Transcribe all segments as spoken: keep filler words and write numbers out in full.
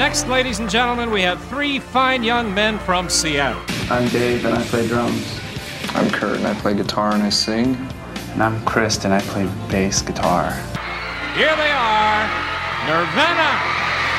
Next, ladies and gentlemen, we have three fine young men from Seattle. I'm Dave, and I play drums. I'm Kurt, and I play guitar and I sing. And I'm Chris, and I play bass guitar. Here they are, Nirvana.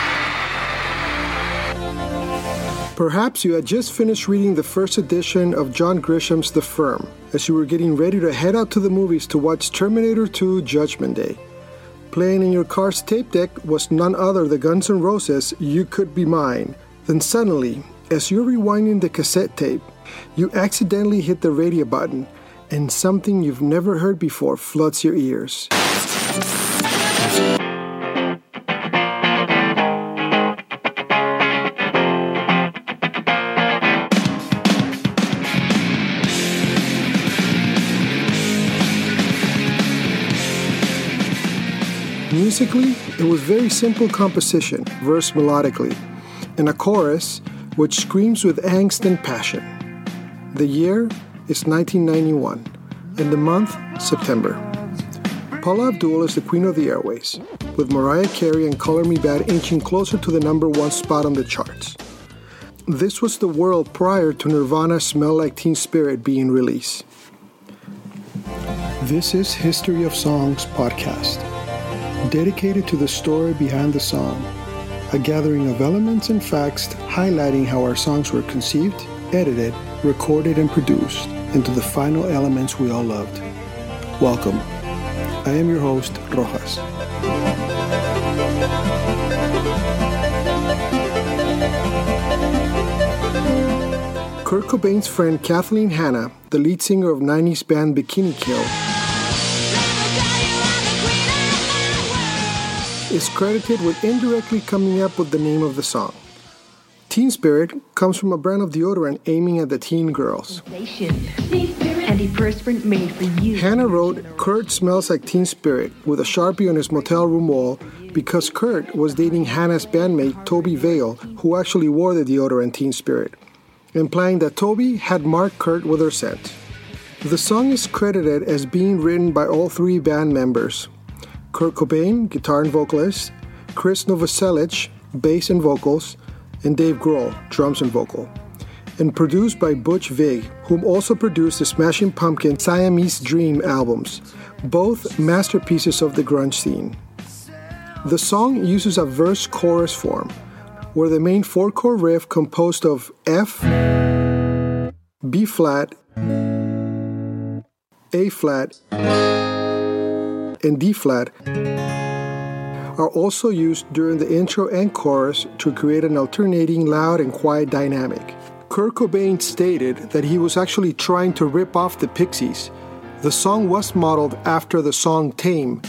Perhaps you had just finished reading the first edition of John Grisham's The Firm, as you were getting ready to head out to the movies to watch Terminator two Judgment Day. Playing in your car's tape deck was none other than Guns N' Roses' You Could Be Mine. Then suddenly, as you're rewinding the cassette tape, you accidentally hit the radio button, and something you've never heard before floods your ears. Musically, it was very simple composition, versed melodically, and a chorus which screams with angst and passion. The year is nineteen ninety-one, and the month, September. Paula Abdul is the queen of the airways, with Mariah Carey and Color Me Badd inching closer to the number one spot on the charts. This was the world prior to Nirvana's Smell Like Teen Spirit being released. This is History of Songs podcast, dedicated to the story behind the song, a gathering of elements and facts highlighting how our songs were conceived, edited, recorded, and produced into the final elements we all loved. Welcome. I am your host, Rojas. Kurt Cobain's friend Kathleen Hanna, the lead singer of nineties band Bikini Kill, is credited with indirectly coming up with the name of the song. Teen Spirit comes from a brand of deodorant aiming at the teen girls. Antiperspirant made for you. Hannah wrote, "Kurt smells like Teen Spirit" with a Sharpie on his motel room wall because Kurt was dating Hannah's bandmate Toby Vale, who actually wore the deodorant Teen Spirit, implying that Toby had marked Kurt with her scent. The song is credited as being written by all three band members: Kurt Cobain, guitar and vocalist, Chris Novoselic, bass and vocals, and Dave Grohl, drums and vocal, and produced by Butch Vig, whom also produced the Smashing Pumpkins' Siamese Dream albums, both masterpieces of the grunge scene. The song uses a verse-chorus form, where the main four-chord riff composed of F, B-flat, A-flat, and D-flat are also used during the intro and chorus to create an alternating loud and quiet dynamic. Kurt Cobain stated that he was actually trying to rip off the Pixies. The song was modeled after the song Tame.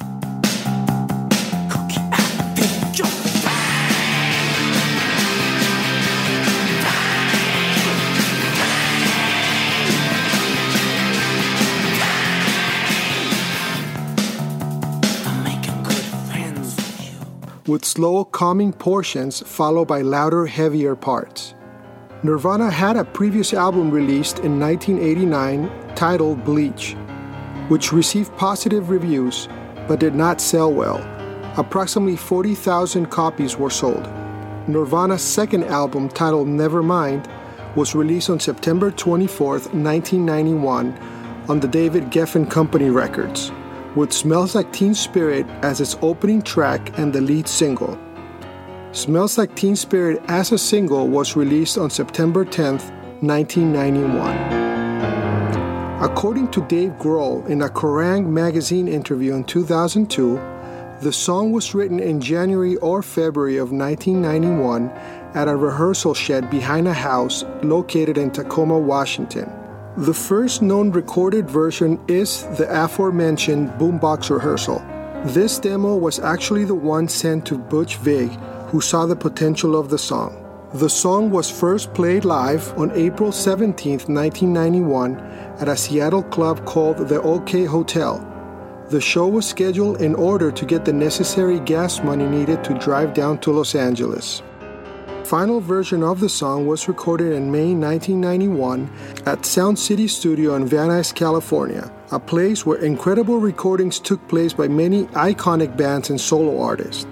With slow, calming portions followed by louder, heavier parts. Nirvana had a previous album released in nineteen eighty-nine titled Bleach, which received positive reviews but did not sell well. Approximately forty thousand copies were sold. Nirvana's second album, titled Nevermind, was released on September twenty-fourth, nineteen ninety-one on the David Geffen Company Records, with Smells Like Teen Spirit as its opening track and the lead single. Smells Like Teen Spirit as a single was released on September tenth, nineteen ninety-one. According to Dave Grohl in a Kerrang! Magazine interview in two thousand two, the song was written in January or February of nineteen ninety-one at a rehearsal shed behind a house located in Tacoma, Washington. The first known recorded version is the aforementioned boombox rehearsal. This demo was actually the one sent to Butch Vig, who saw the potential of the song. The song was first played live on April seventeenth, nineteen ninety-one at a Seattle club called the OK Hotel. The show was scheduled in order to get the necessary gas money needed to drive down to Los Angeles. Final version of the song was recorded in May nineteen ninety-one at Sound City Studio in Van Nuys, California, a place where incredible recordings took place by many iconic bands and solo artists.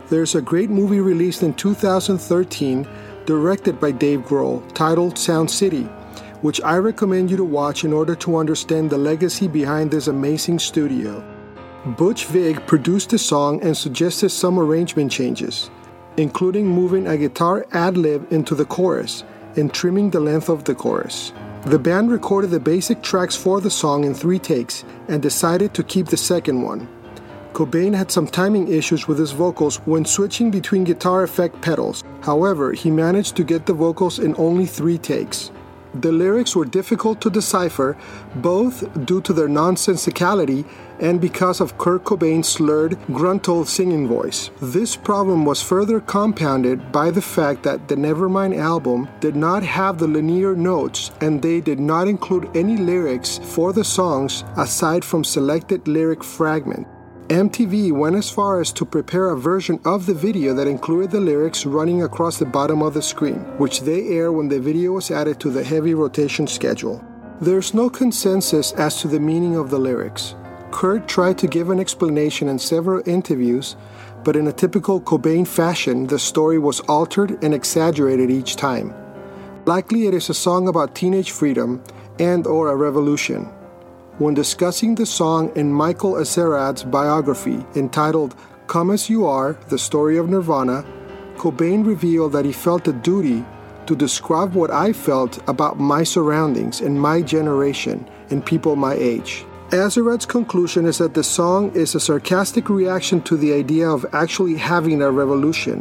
There's a great movie released in two thousand thirteen, directed by Dave Grohl, titled Sound City, which I recommend you to watch in order to understand the legacy behind this amazing studio. Butch Vig produced the song and suggested some arrangement changes, including moving a guitar ad-lib into the chorus and trimming the length of the chorus. The band recorded the basic tracks for the song in three takes and decided to keep the second one. Cobain had some timing issues with his vocals when switching between guitar effect pedals. However, he managed to get the vocals in only three takes. The lyrics were difficult to decipher, both due to their nonsensicality and because of Kurt Cobain's slurred, gruntal singing voice. This problem was further compounded by the fact that the Nevermind album did not have the linear notes, and they did not include any lyrics for the songs aside from selected lyric fragments. M T V went as far as to prepare a version of the video that included the lyrics running across the bottom of the screen, which they aired when the video was added to the heavy rotation schedule. There's no consensus as to the meaning of the lyrics. Kurt tried to give an explanation in several interviews, but in a typical Cobain fashion, the story was altered and exaggerated each time. Likely it is a song about teenage freedom and or a revolution. When discussing the song in Michael Azerrad's biography entitled Come As You Are, The Story of Nirvana, Cobain revealed that he felt a duty to describe what I felt about my surroundings and my generation and people my age. Azerrad's conclusion is that the song is a sarcastic reaction to the idea of actually having a revolution.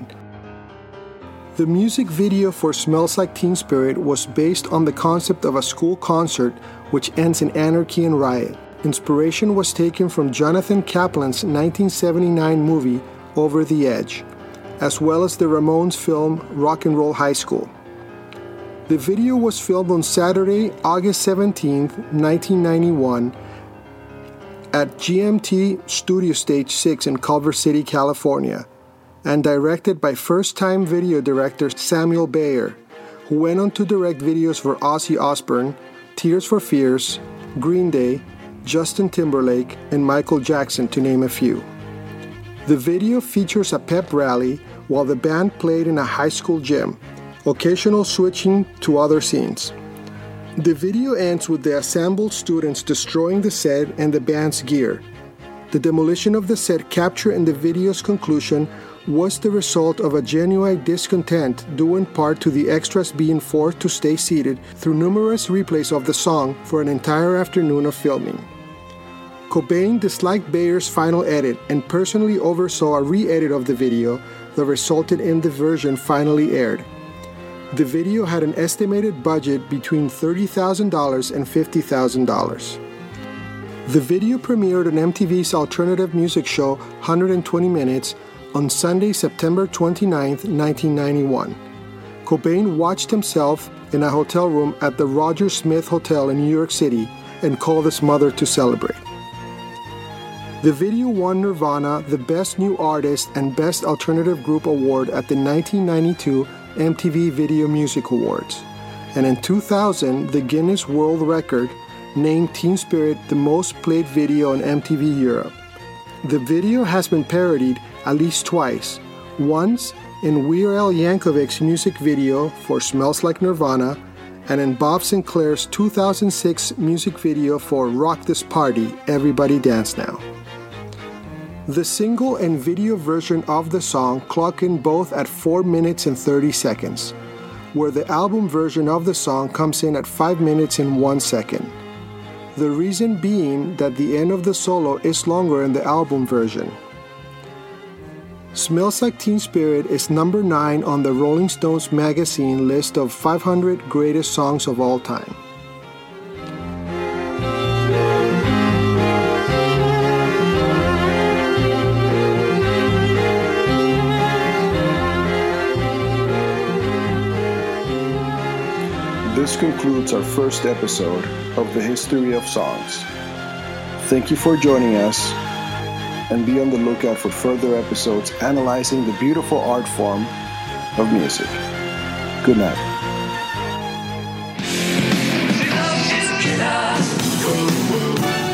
The music video for Smells Like Teen Spirit was based on the concept of a school concert which ends in anarchy and riot. Inspiration was taken from Jonathan Kaplan's nineteen seventy-nine movie Over the Edge, as well as the Ramones film Rock and Roll High School. The video was filmed on Saturday, August seventeenth, nineteen ninety-one, at G M T Studio Stage six in Culver City, California, and directed by first-time video director Samuel Bayer, who went on to direct videos for Ozzy Osbourne, Tears for Fears, Green Day, Justin Timberlake, and Michael Jackson, to name a few. The video features a pep rally while the band played in a high school gym, occasional switching to other scenes. The video ends with the assembled students destroying the set and the band's gear. The demolition of the set captured in the video's conclusion was the result of a genuine discontent due in part to the extras being forced to stay seated through numerous replays of the song for an entire afternoon of filming. Cobain disliked Bayer's final edit and personally oversaw a re-edit of the video that resulted in the version finally aired. The video had an estimated budget between thirty thousand dollars and fifty thousand dollars. The video premiered on M T V's alternative music show one hundred twenty minutes on Sunday, September twenty-ninth, nineteen ninety-one. Cobain watched himself in a hotel room at the Roger Smith Hotel in New York City and called his mother to celebrate. The video won Nirvana the Best New Artist and Best Alternative Group Award at the nineteen ninety-two M T V Video Music Awards, and in two thousand, the Guinness World Record named Teen Spirit the most played video on M T V Europe. The video has been parodied at least twice, once in Weird Al Yankovic's music video for Smells Like Nirvana, and in Bob Sinclair's two thousand six music video for Rock This Party, Everybody Dance Now. The single and video version of the song clock in both at four minutes and thirty seconds, where the album version of the song comes in at five minutes and one second. The reason being that the end of the solo is longer in the album version. Smells Like Teen Spirit is number nine on the Rolling Stones magazine list of five hundred greatest songs of all time. This concludes our first episode of the History of Songs. Thank you for joining us, and be on the lookout for further episodes analyzing the beautiful art form of music. Good night.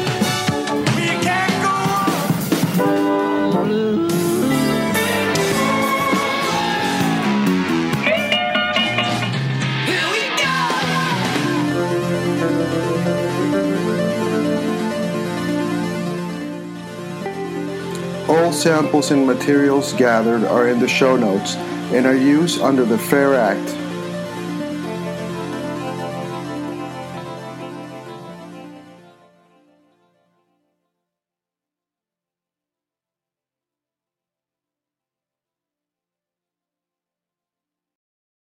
We can't go on. samples and materials gathered are in the show notes and are used under the FAIR Act.